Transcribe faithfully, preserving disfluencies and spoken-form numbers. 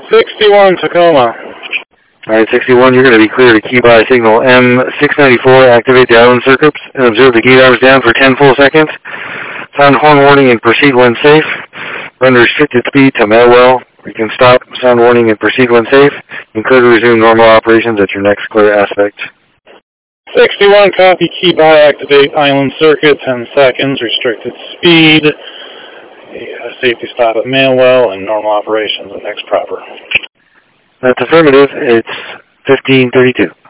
sixty-one, Tacoma. Alright, sixty-one, you're going to be clear to key by signal M six ninety-four, activate the island circuits, and observe the gate arms down for ten full seconds. Sound horn warning and proceed when safe. Run restricted speed to Melwell. You can stop, sound warning, and proceed when safe. You can clear to resume normal operations at your next clear aspect. sixty-one, copy, key by, activate island circuit, ten seconds, restricted speed. Yeah, safety stop at Melwell and normal operations at next proper. That's affirmative. It's fifteen thirty-two.